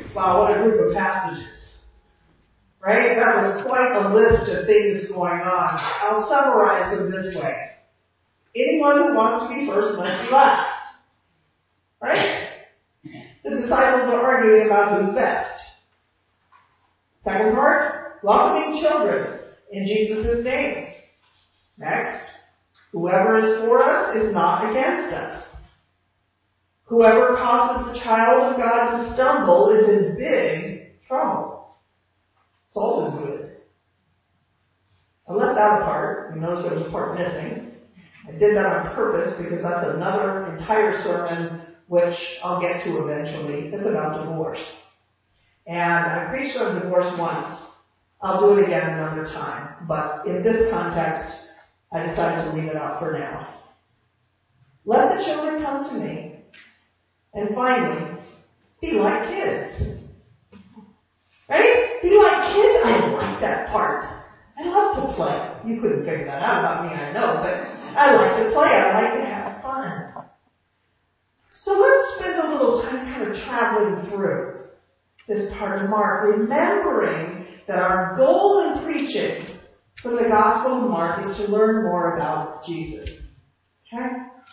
Wow, what a group of passages. Right? That was quite a list of things going on. I'll summarize them this way. Anyone who wants to be first must be last. Right? The disciples are arguing about who's best. Second part, welcoming children in Jesus' name. Next, whoever is for us is not against us. Whoever causes the child of God to stumble is in big trouble. Salt is good. I left out a part. You notice there was a part missing. I did that on purpose because that's another entire sermon which I'll get to eventually. It's about divorce. And I preached on divorce once. I'll do it again another time. But in this context, I decided to leave it out for now. Let the children come to me. And finally, be like kids. Right? Be like kids. I like that part. I love to play. You couldn't figure that out about me, I know, but I like to play. I like to have fun. So let's spend a little time kind of traveling through this part of Mark, remembering that our goal in preaching from the Gospel of Mark is to learn more about Jesus. Okay?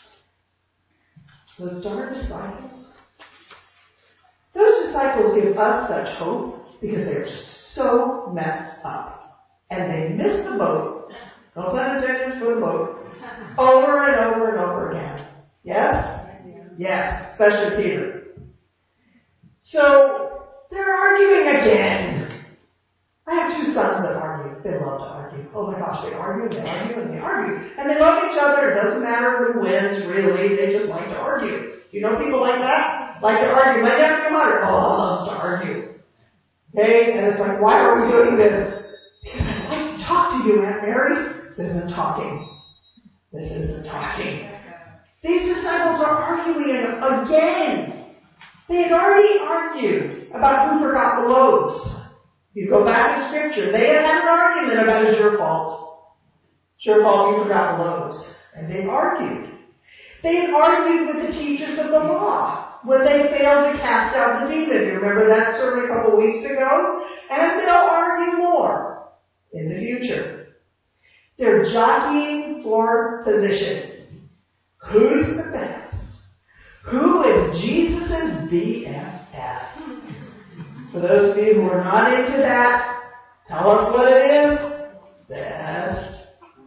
Those darn disciples. Those disciples give us such hope because they are so messed up. And they miss the boat. No pun intended for the boat. Over and over and over again. Yes? Yes. Especially Peter. So, they're arguing again. I have two sons that argue. They love to argue. Oh my gosh, they argue and they argue and they argue. And they love each other. It doesn't matter who wins, really. They just like to argue. You know people like that? Like to argue. My nephew Hunter, loves to argue. Okay? And it's like, why are we doing this? Because I'd like to talk to you, Aunt Mary. This isn't talking. This isn't talking. These disciples are arguing again. They had already argued about who forgot the loaves. You go back in Scripture, they had an argument about it's your fault. It's your fault you forgot the loaves. And they argued. They had argued with the teachers of the law when they failed to cast out the demon. You remember that sermon a couple weeks ago? And they'll argue more in the future. They're jockeying for position. Who's the best? Who is Jesus' BFF? For those of you who are not into that, tell us what it is. Best.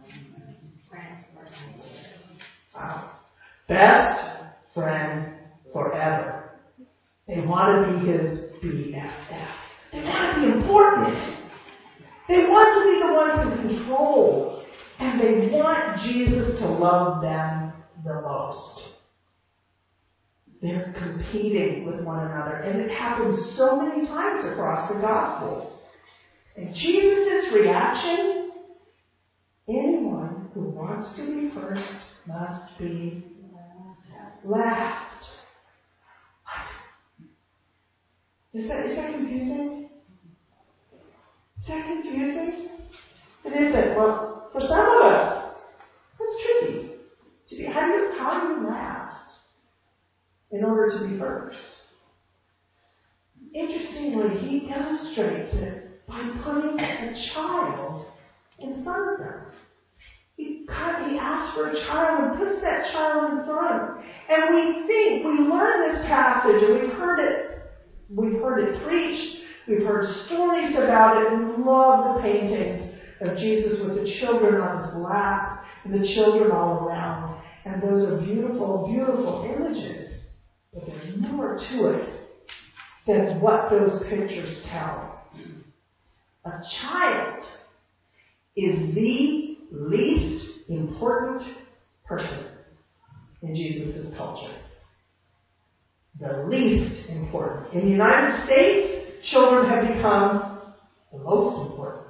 Wow. Best friend forever. They want to be his BFF. They want to be important. They want to be the ones in control. And they want Jesus to love them the most. They're competing with one another. And it happens so many times across the gospel. And Jesus' reaction, anyone who wants to be first must be last. What? Is that confusing? Is that confusing? It isn't. Well, for some of us, that's tricky. How do you last in order to be first? Interestingly, he illustrates it by putting a child in front of them. He asks for a child and puts that child in front. And we learn this passage and we've heard it preached, we've heard stories about it, and we love the paintings of Jesus with the children on his lap and the children all around. And those are beautiful, beautiful images. But there's more to it than what those pictures tell. A child is the least important person in Jesus' culture. The least important. In the United States, children have become the most important.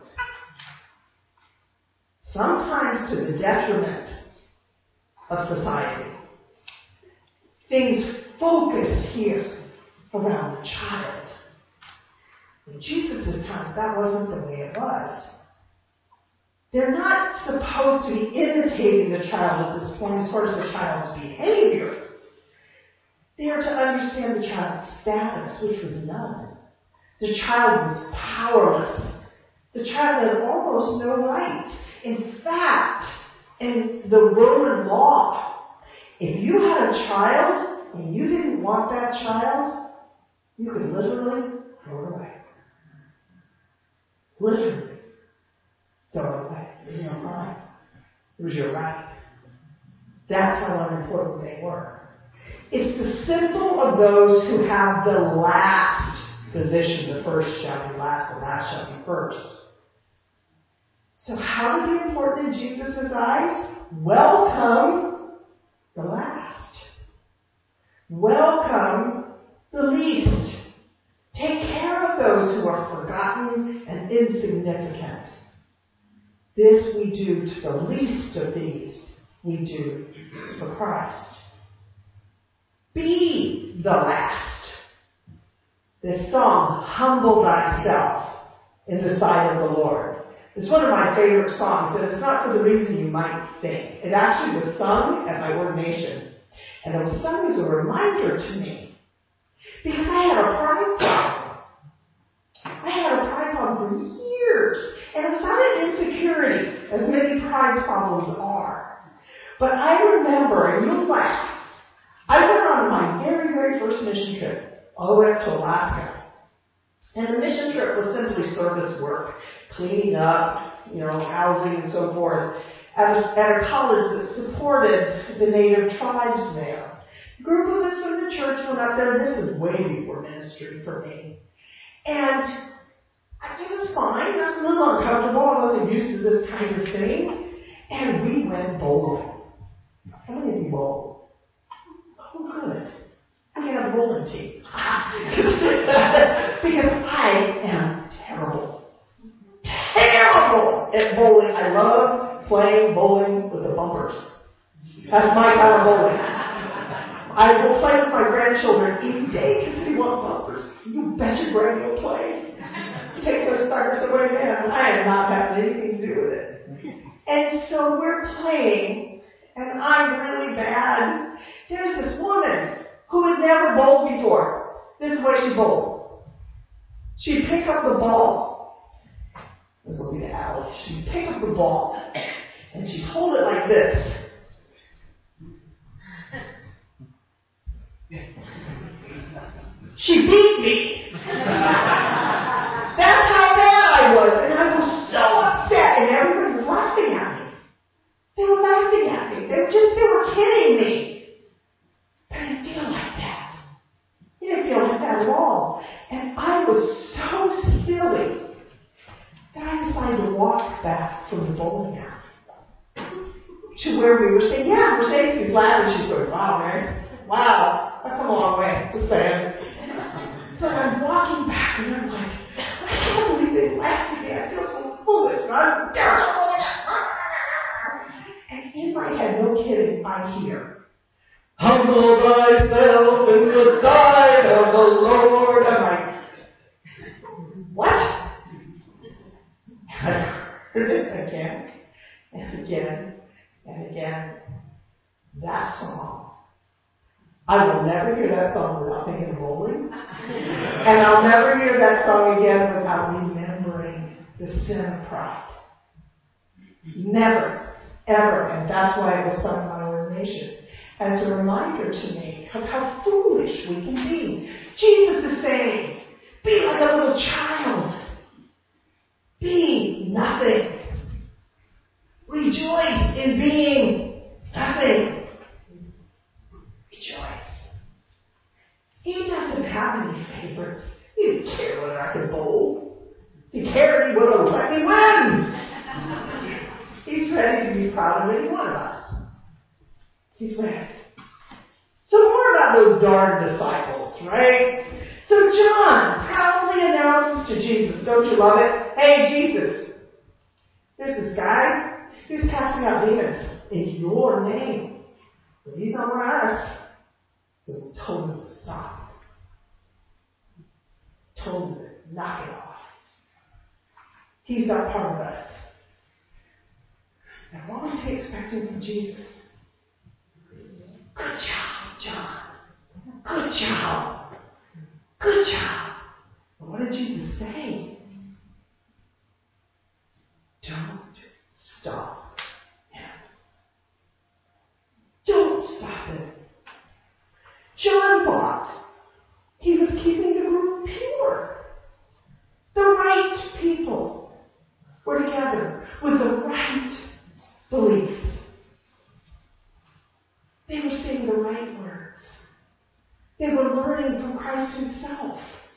Sometimes to the detriment of society. Things focus here around the child. In Jesus' time, that wasn't the way it was. They're not supposed to be imitating the child at this point as far as the child's behavior. They are to understand the child's status, which was none. The child was powerless. The child had almost no rights. In fact, in the Roman law, if you had a child and you didn't want that child, you could literally throw it away. Literally throw it away. It was no crime. It was your right. That's how unimportant they were. It's the symbol of those who have the last position. The first shall be last, the last shall be first. So how to be important in Jesus' eyes? Welcome the last. Welcome the least. Take care of those who are forgotten and insignificant. This we do to the least of these. We do for Christ. Be the last. This song, Humble Thyself in the Sight of the Lord. It's one of my favorite songs, and it's not for the reason you might think. It actually was sung at my ordination. And it was sung as a reminder to me. Because I had a pride problem. I had a pride problem for years. And it was not an insecurity, as many pride problems are. But I remember, and you'll laugh, I went on my very, very first mission trip, all the way up to Alaska. And the mission trip was simply service work, cleaning up, housing and so forth, at a college that supported the native tribes there. A group of us from the church went up there. This is way before ministry for me. And it was fine. I was a little uncomfortable. I wasn't used to this kind of thing. And we went bowling. How many of you bowl? Oh, good. We can have a bowling team. Because I am terrible. Terrible at bowling. I love playing bowling with the bumpers. That's my kind of bowling. I will play with my grandchildren any day because they want bumpers. You bet your grand will play. Take those suckers away, man. I am not having anything to do with it. And so we're playing, and I'm really bad. There's this woman who had never bowled before. This is the way she bowled. She'd pick up the ball. This will be the alley. She'd pick up the ball, and she'd hold it like this. She beat me. That's how bad I was. And I was so upset. And everybody was laughing at me. They were laughing at me. They were kidding me. But I didn't feel like that. It didn't feel like that at all. And I was so silly that I decided to walk back from the bowling alley to where we were saying, yeah, Mercedes is laughing. She's going, wow, man. Wow. I've come a long way. Just saying. But I'm walking back and I'm like, I can't believe they laughed at me. I feel so foolish. And I'm terrible. And in my head, no kidding, I hear, humble thyself in the sight of the Lord. I'm like, what? And I heard it again and again and again. That song. I will never hear that song without thinking of bowling. And I'll never hear that song again without remembering the sin of pride. Never, ever. And that's why it was sung in my ordination. As a reminder to me of how foolish we can be. Jesus is saying, be like a little child. Be nothing. Rejoice in being nothing. Rejoice. He doesn't have any favorites. He didn't care whether I could bowl. He cared he would have let me win. He's ready to be proud of any one of us. He's ready. So more about those darn disciples, right? So John proudly announces to Jesus, don't you love it? Hey, Jesus, there's this guy who's casting out demons in your name. But he's over us. So we told him to stop. Told him to knock it off. He's not part of us. And what was he expecting from Jesus? Good job, John. Good job. Good job. But what did did Jesus say? Don't stop him. Don't stop him. John thought he was keeping the group pure. The right people were together with the right beliefs. They were saying the right words. They were learning from Christ himself.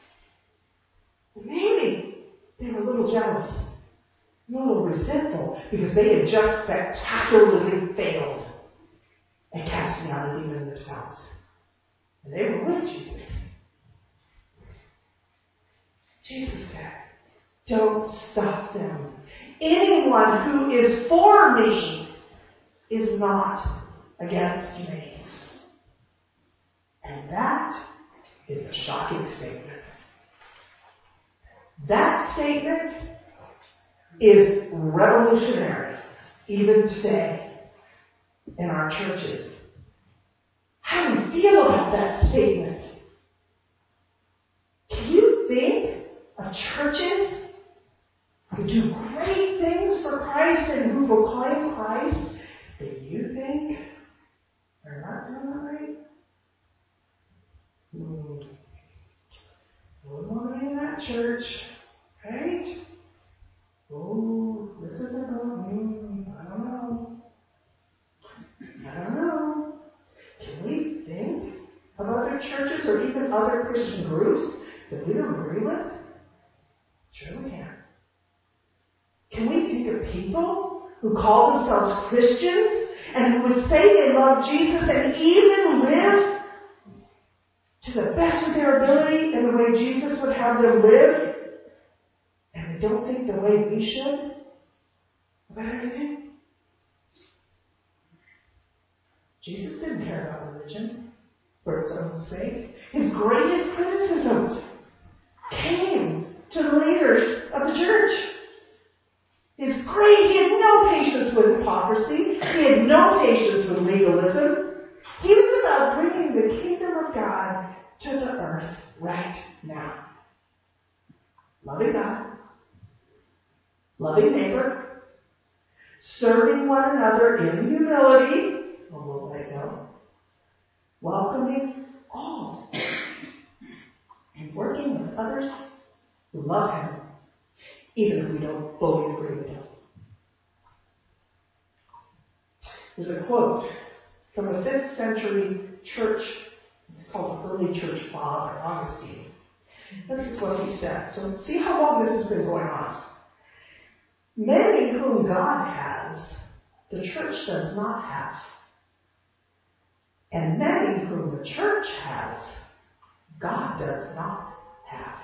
Maybe they were a little jealous, a little resentful, because they had just spectacularly failed at casting out a demon themselves. And they were with Jesus. Jesus said, don't stop them. Anyone who is for me is not against me. And that is a shocking statement. That statement is revolutionary, even today, in our churches. How do we feel about that statement? Can you think of churches who do great things for Christ and who proclaim Christ that you think are not doing it right? I wouldn't want to be in that church, right? Oh, this isn't going. I don't know. Can we think of other churches or even other Christian groups that we don't agree with? Sure we can. Can we think of people who call themselves Christians and who would say they love Jesus and even live to the best of their ability in the way Jesus would have them live, and they don't think the way we should about everything? Jesus didn't care about religion for its own sake. His greatest criticisms came to the leaders of the church. He had no patience with hypocrisy. He had no patience with legalism. He was about bringing the kingdom of God to the earth right now. Loving God, loving neighbor, serving one another in humility, a little ways out, welcoming all, and working with others who love him, even if we don't fully agree with him. There's a quote from a 5th century church. It's called the early church father, Augustine. This is what he said. So see how long this has been going on. Many whom God has, the church does not have. And many whom the church has, God does not have.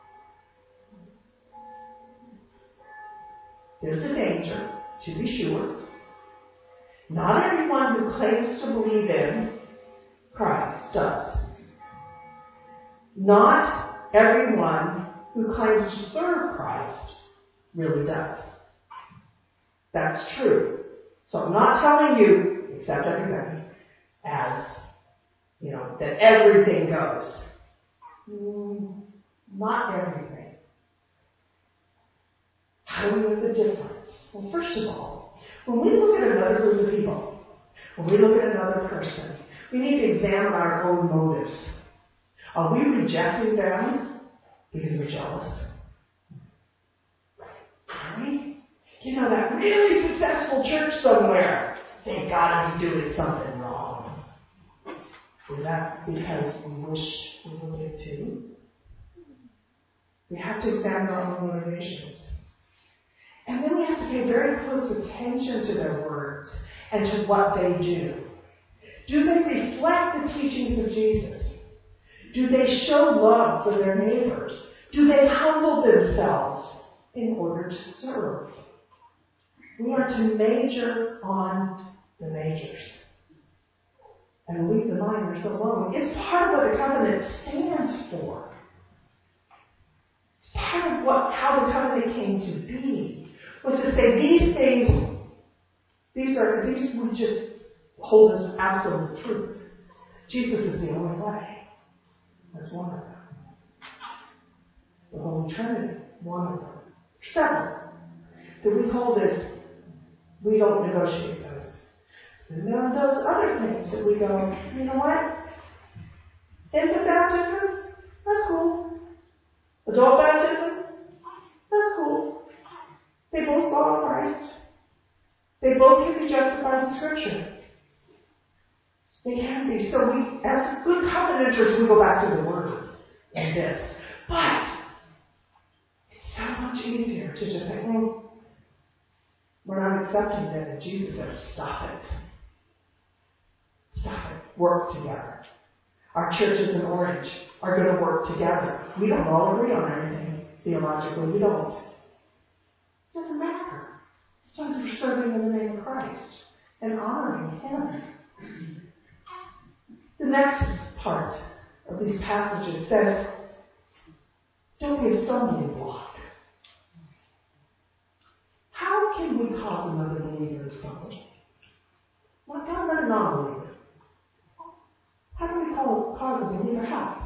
There's a danger, to be sure. Not everyone who claims to believe in Christ does. Not everyone who claims to serve Christ really does. That's true. So I'm not telling you, except everybody, as, that everything goes. Not everything. How do we know the difference? Well, first of all, when we look at another group of people, when we look at another person, we need to examine our own motives. Are we rejecting them because we're jealous? Are we? That really successful church somewhere, they've got to be doing something wrong. Is that because we wish we were there too? We have to examine our own motivations. And then we have to pay very close attention to their words and to what they do. Do they reflect the teachings of Jesus? Do they show love for their neighbors? Do they humble themselves in order to serve? We are to major on the majors and leave the minors alone. It's part of what the covenant stands for. It's part of how the covenant came to be, was to say these things, these would just hold as absolute truth. Jesus is the only way. That's one of them. The Holy Trinity, one of them. Several. That we hold as, we don't negotiate those. And there are those other things that we go, you know what? Infant baptism? That's cool. Adult baptism? That's cool. They both follow Christ. They both can be justified in Scripture. They can be. So we, as good covenanters, we go back to the Word and this. But it's so much easier to just say, we're not accepting that. And Jesus said, stop it. Stop it. Work together. Our churches in Orange are going to work together. We don't all agree on everything theologically. We don't. It doesn't matter. As long as we're serving in the name of Christ and honoring Him. The next part of these passages says, don't be a stumbling block. How can we cause another believer to stumble? Well, how about a non-believer? How do we cause a believer how?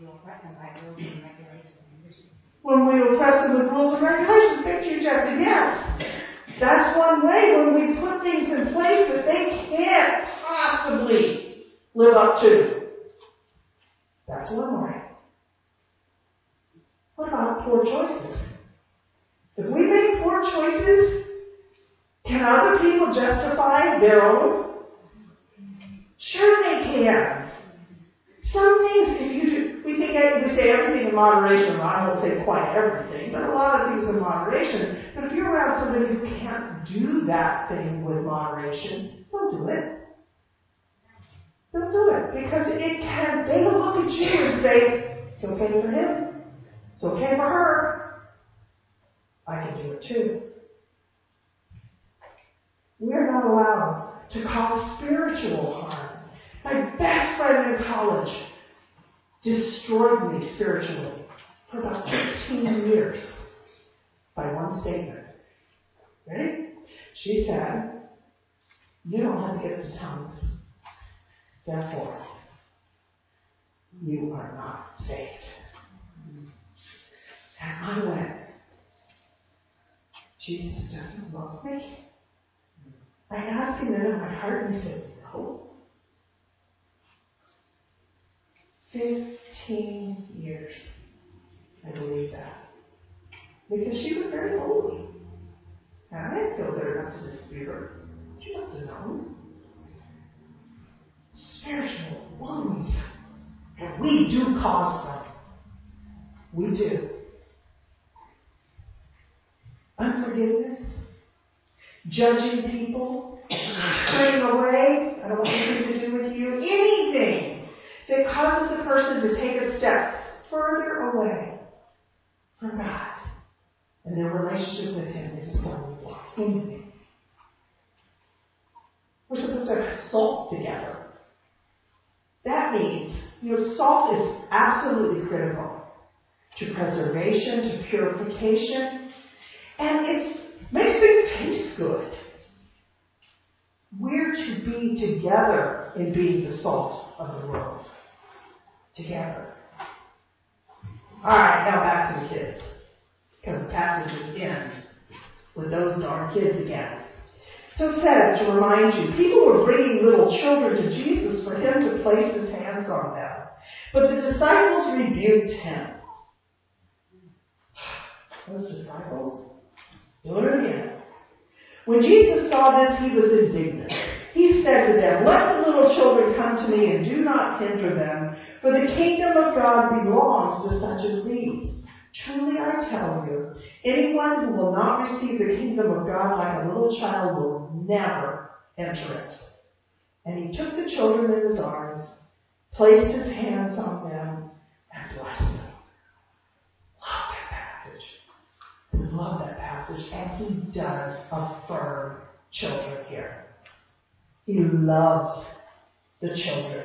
When we oppress them with rules and regulations. Thank you, Jesse. Yes. That's one way, when we put things in place that they can't possibly live up to. That's one way. What about poor choices? If we make poor choices, can other people justify their own? Sure they can. Some things, if you do, we say everything in moderation. I won't say quite everything, but a lot of things in moderation. But if you're around somebody who can't do that thing with moderation, don't do it. Don't do it. Because they will look at you and say, it's okay for him. It's okay for her. I can do it too. We're not allowed to cause spiritual harm. My best friend in college destroyed me spiritually for about 15 years by one statement. Ready? She said, you don't have the gift of tongues. Therefore, you are not saved. And I went, Jesus doesn't love me. I asked him then in my heart, and he said, no. 15 years. I believe that. Because she was very holy. And I didn't feel good enough to dispute her. She must have known. Spiritual wounds. And we do cause them. We do. Unforgiveness. Judging people. Turning away. I don't want anything to do with you. Anything that causes a person to take a step further away from God and their relationship with Him is a stumbling block. Anything. We're supposed to have salt together. That means, salt is absolutely critical to preservation, to purification, and it makes things taste good. We're to be together in being the salt of the world. Together. Alright, now back to the kids. Because the passages end with those darn kids again. So it says, to remind you, people were bringing little children to Jesus for Him to place His hands on them. But the disciples rebuked Him. Those disciples? Doing it again. When Jesus saw this, He was indignant. He said to them, let the little children come to me and do not hinder them, for the kingdom of God belongs to such as these. Truly I tell you, anyone who will not receive the kingdom of God like a little child will never enter it. And He took the children in His arms, placed His hands on them, and blessed them. Love that passage. I love that passage. And He does affirm children here. He loves the children.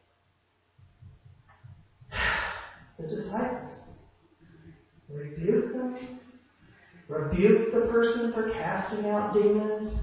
The disciples. Rebuke them. Rebuke the person for casting out demons.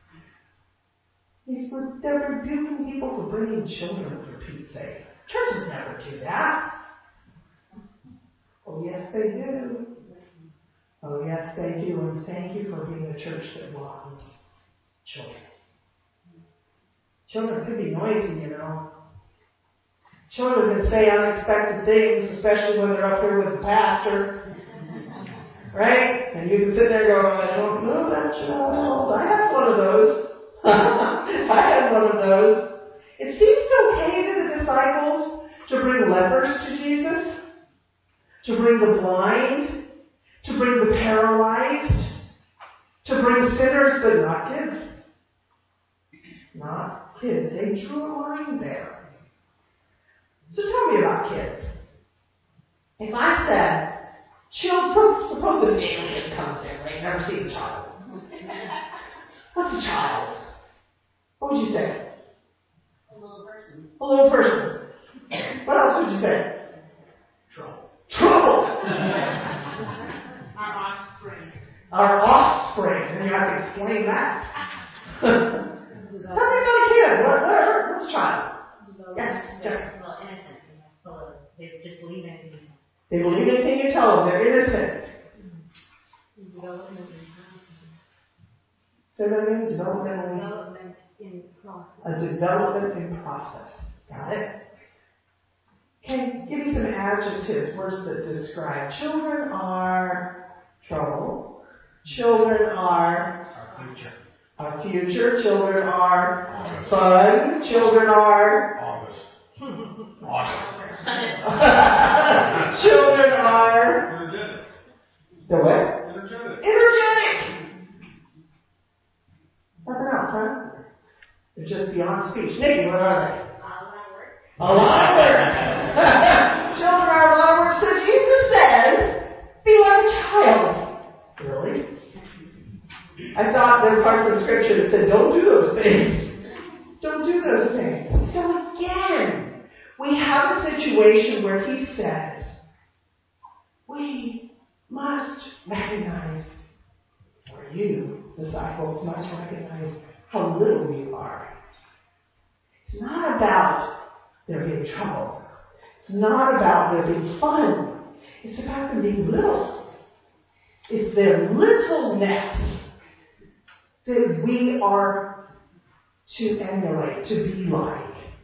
They're rebuking people for bringing children, for Pete's sake. Churches never do that. Oh, yes, Yes, they do. Oh, yes, they do. And thank you for being a church that welcomes children. Children could be noisy, Children can say unexpected things, especially when they're up here with the pastor. Right? And you can sit there and go, I don't know that child. I had one of those. I had one of those. It seems okay to the disciples to bring lepers to Jesus, to bring the blind, to bring the paralyzed, to bring sinners, but not kids. Not kids. They drew a line there. So tell me about kids. If I said, suppose an alien comes in, right? Never seen a child. What's a child? What would you say? A little person. A little person. What else would you say? Trouble. Trouble! Our offspring. Our offspring. And you have to explain that. Tell me about a kid. What's a child? Yes, Jessica. Well, innocent. They just believe anything. They believe anything you tell them. They're innocent. Development in process. Say that again? Development in process. A development in process. Got it? Okay, give me some adjectives, words that describe. Children are trouble. Children are Our future. our future. Children are fun. Children are August. August. children are Energetic. the what? Energetic. Energetic. Nothing else, huh? They're just beyond speech. Nikki, what are they? A lot of work. Children are a lot of work. So Jesus says, be like a child. Really? I thought there were parts of Scripture that said, don't do those things. Don't do those things. So again, we have a situation where he says, we must recognize, or you, disciples, must recognize how little you are. It's not about there being trouble. It's not about there being fun. It's about them being little. It's their littleness that we are to emulate, to be like.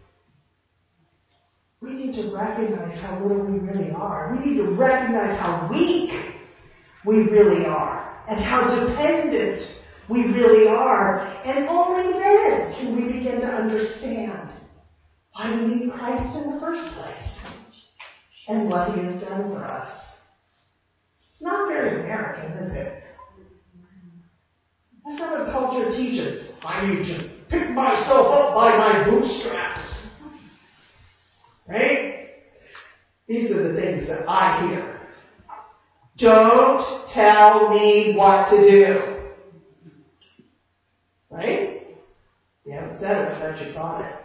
We need to recognize how little we really are. We need to recognize how weak we really are and how dependent we really are. And only then can we begin to understand why we need Christ in the first place and what he has done for us. It's not very American, is it? That's not what culture teaches. I need to pick myself up by my bootstraps. Right? These are the things that I hear. Don't tell me what to do. Right? You haven't said it, but you thought it.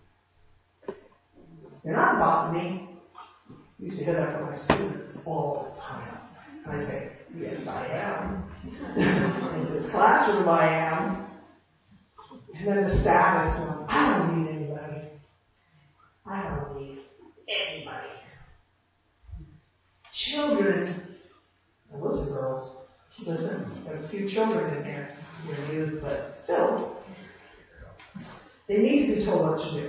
You're not the boss of me. I used to hear that from my students all the time. And I say, yes, I am. In this classroom, I am. And then the status one, I don't need anybody. I don't need anybody. Children, now listen, girls, listen, there's a few children in here, your youth, but still, they need to be told what to do.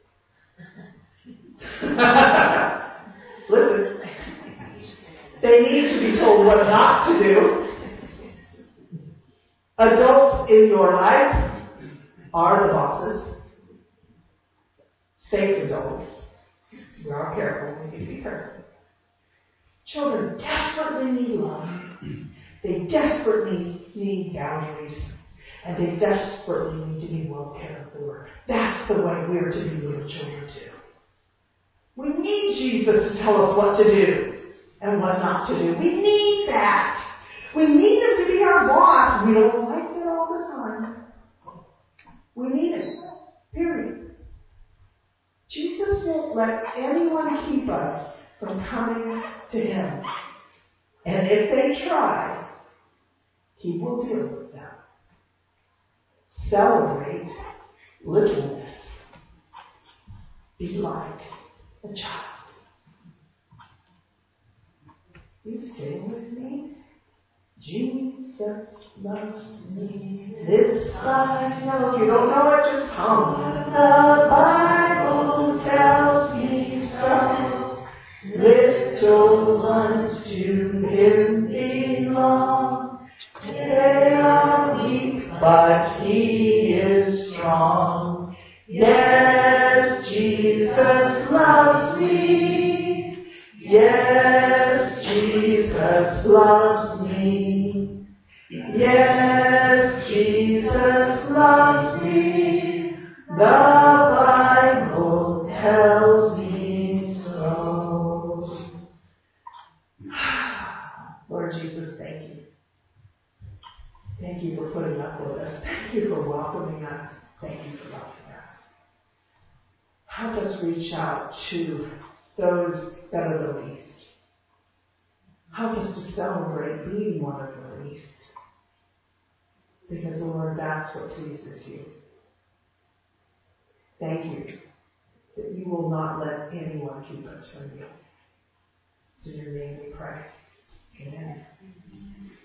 Listen, they need to be told what not to do. Adults in your lives are the bosses. Safe adults. We are careful. We need to be careful. Children desperately need love. They desperately need boundaries. And they desperately need to be well cared for. That's the way we are to be little children too. We need Jesus to tell us what to do and what not to do. We need that. We need him to be our boss. We don't like it all the time. We need it. Period. Jesus won't let anyone keep us from coming to him. And if they try, he will deal with them. Celebrate littleness. Be like a child. You sing with me? Jesus loves me. This I know. You don't know it, just hum. The Bible tells me so. Little ones to Him belong. They are weak, but He is strong. Yes, Jesus loves me. Yes, Jesus loves me. Yes, Jesus loves me. The Bible tells me so. Lord Jesus, thank you. Thank you for putting up with us. Thank you for welcoming us. Thank you for loving us. Help us reach out to those that are the least. Help us to celebrate being one of the least. Because, Lord, that's what pleases you. Thank you that you will not let anyone keep us from you. It's in your name we pray. Amen.